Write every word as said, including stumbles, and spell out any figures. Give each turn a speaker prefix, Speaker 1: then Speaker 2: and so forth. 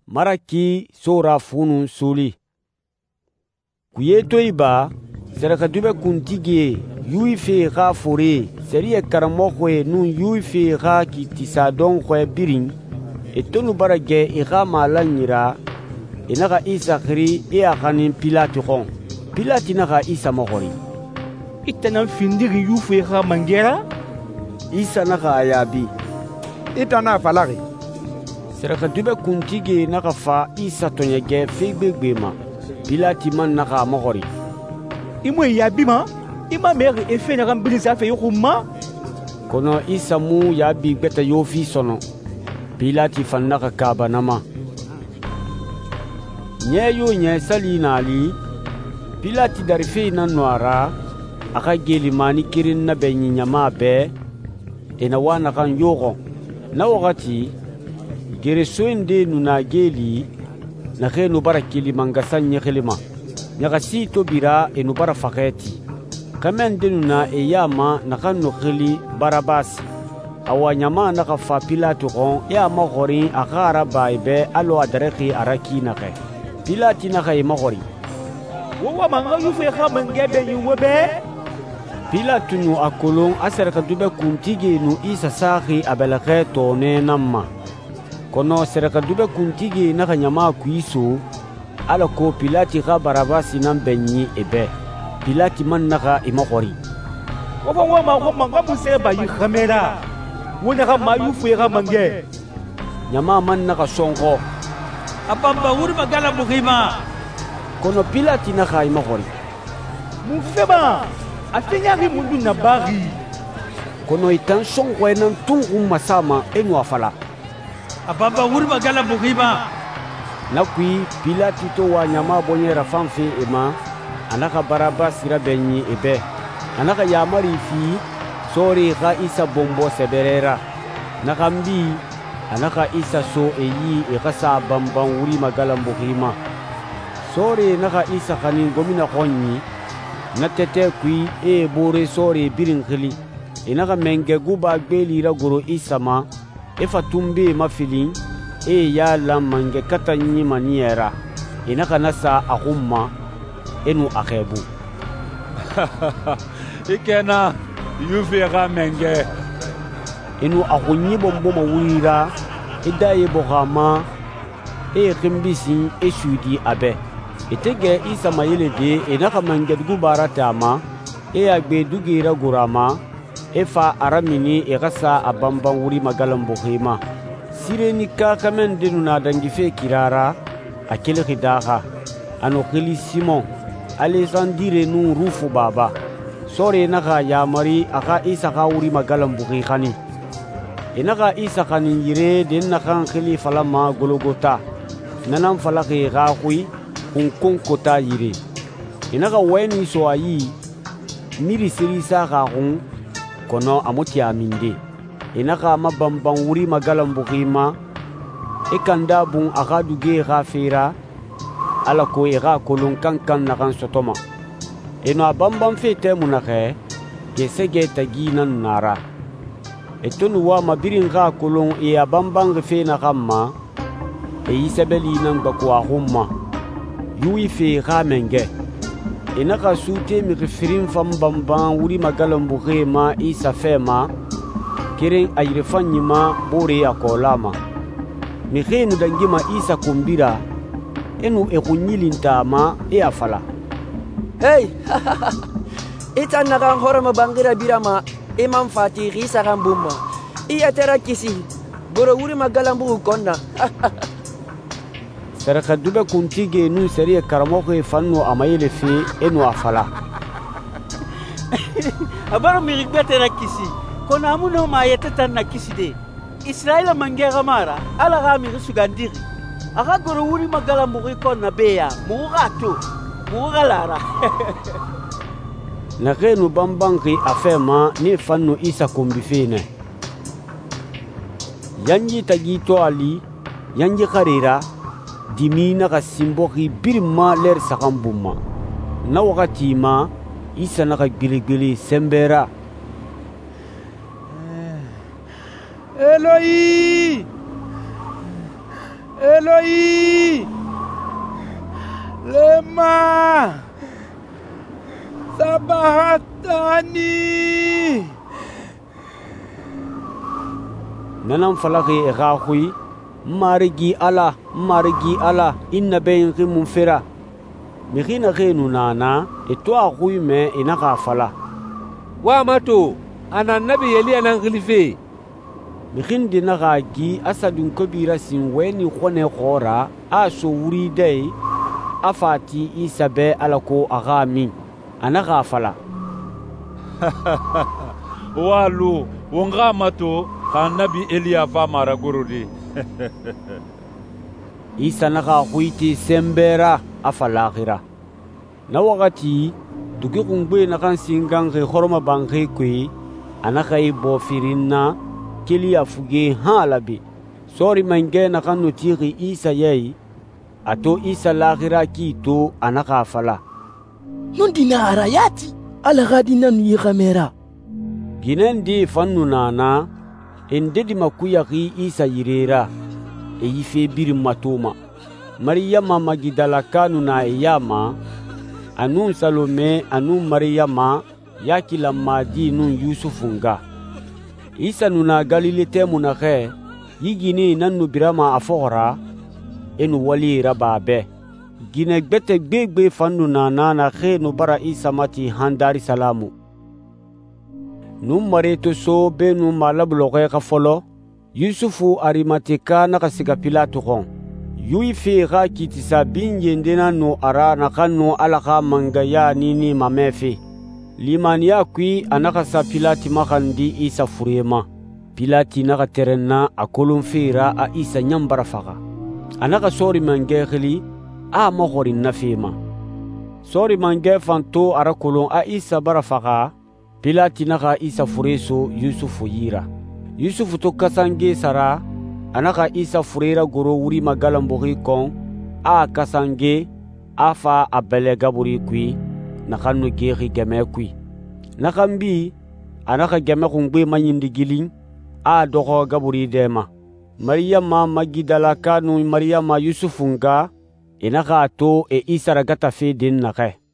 Speaker 1: maraki sora funun suli kuyeto iba seraka dube kuntige yuife ga fore seriye karamokwe nun yuife ga kitisa don kwe birin etonu barage iga malanyira inaga isa khiri e akanin pilati khon pilati naga isa mogori
Speaker 2: itana findiri yuife ga mangera
Speaker 1: isa naga ayabi
Speaker 3: itana falari
Speaker 1: seraka dube kuntige naga fa isa tonyege fegbegbema pilati man naga mogori
Speaker 2: imo yabi ma ima mere efe na gambilisa fe yokuma
Speaker 1: kono isa mu yabi beta yofi sono pilati fannaka kaba nama nyeyo nye sali nali pilati darife na noara aka geli mani kirin na benyi nyama be ena wana kan yogo na wakati gere soende nuna geli na khenu barakili mangasan nyekelima nyaka sito bira enu bara faketi kamen denuna e yama nakanu khili barabas awa nyama naka fa pilatu gon ya magori akara baibe alo adareki araki nake pilati naka e magori
Speaker 2: wowa manga yufu ya kama ngebe yuwebe
Speaker 1: pilatu nu akolon aserka dube kuntige nu isa sahi abelake tone namma kono serka dube kuntige naka nyama kuiso ala ko pilati ga barabasi nan benyi ebe pilati man naga imagori
Speaker 2: wowa wama ko manga museba yi khamera wona ga mayu fu ga mange
Speaker 1: nyama man naga songo
Speaker 2: abamba wuri magala muhima
Speaker 1: kono pilati naga imagori
Speaker 2: mufeba afinya ri mundu na bari
Speaker 1: kono itan songo nan tungu masama enu afala
Speaker 2: abamba wuri magala muhima
Speaker 1: nakui pilati to wa nyama bonyera fanfe ema anaka barabas ira benyi ebe anaka yamari fi sori ga isa bombo seberera nakambi anaka isa so eyi e gasa bamban wuri magalambo hima sori naka isa khanin gomina khonni na tete kui e bore sori birin khili inaka menge guba gbeli ra goro isa ma e fatumbe mafilin e ya la mange katanyi maniera inaka nasa ahumma enu akhebu
Speaker 4: ikena yufe ga menge
Speaker 1: enu akunyi bombo mawira idaye bogama e khimbisi e sudi abe itege isa mayele de inaka mange dugubara tama e agbe dugira gurama e fa aramini e gasa abamba wuri magalambo khima sireni ka kamen denu na dangife kirara akele khidaha ano khili simon alexandre nu rufu baba sore naka yamari aka isa ka wuri magalambo khani inaka isa khani yire den naka khili falama gologota nanam falaki ga khui kun kota yire inaka weni so ayi miri sirisa ga hun kono amoti aminde inaka mabamban wuri magalambo khima ikanda bun aka duge ga fera ala ko ira kolon kankan na kan sotoma eno abamban fete munake gesege tagina nara etonu wa mabirin ga kolon e abamban fe na kamma e isabeli nan bakwa humma yui fe ga menge inaka sute mi referin fam bamban wuri magalambo khema isa fema kirin ayrefanyima bore akolama mi khenu dangima isa kumbira enu e kunyilintama e afala
Speaker 5: hey ita nagang horama bangira birama imam fati risa kambumma iya tera kisi boro wuri magalambu konna
Speaker 1: seraka dube kuntige nu seriye karamoko e fanno amayele fe enu afala
Speaker 2: abaro mi rigbetera kisi kona amuno ma yetata na kisi de israila mangera mara ala ga mi sugandiri aka goro wuri magalambu konna beya mugato mugalara
Speaker 1: na khenu bambanki afema ni fanno isa kumbifene yanji tagito ali yanji kharira dimina ka simboki birma ler sakambuma na wakati ma isa na ka giligili sembera
Speaker 3: Eloi Eloi, lema sabachthani.
Speaker 1: Nanan falaki e gahui marigi ala marigi ala inna bayin mun fera mihina genu nana eto agui me ina gafala
Speaker 4: wa mato ana nabi Eliya nan khilife
Speaker 1: mihin dina gagi asadun kabira sin weni khone khora a so wuri dai afati isabe alako agami ana gafala
Speaker 4: walu wonga mato kan nabi Eliya fa mara gorodi
Speaker 1: isa naga huiti sembera afalagira na wakati dugi kungbe na kan singang ke horoma bangke kui anaka ibo firinna kili afuge halabi sori mange na kan notiri isa yei ato isa lagira kito anaka afala
Speaker 5: nundina arayati ala gadina nuyi kamera
Speaker 1: ginendi fannu nana endedi makuyaki isa yirera eyife biri matoma Maryama Magdala kanu na eyama anu Salome anu Maryama yakila madi nun Yusufunga isa nuna Galile temu na khe yigini nanu birama afora enu wali rababe gine gbete gbegbe fannu na na khe no bara isa mati handari salamu num mareto so benu malabloge ka folo Yusufu Arimatika na kasiga Pilato kon yui fi ga kitisa binyendena no ara na kanu alaka mangaya nini mamefi limania kui anaka sa Pilati makandi isa furema Pilati naka terenna akolon fira a isa nyambara faga anaka sori mangehli a mohori nafima sori mange fanto ara kolon a isa barafaga Pilati naka isa fureso Yusufu yira Yusufu to kasange sara anaka isa furera goro wuri magalambogi kon a kasange afa abele gaburi kui nakanu geri geme kui nakambi anaka geme kungbe manyindi gilin a dogo gaburi dema Maryama Magdala kanu Maryama Yusufunga inaka to e isa ragata fe din nake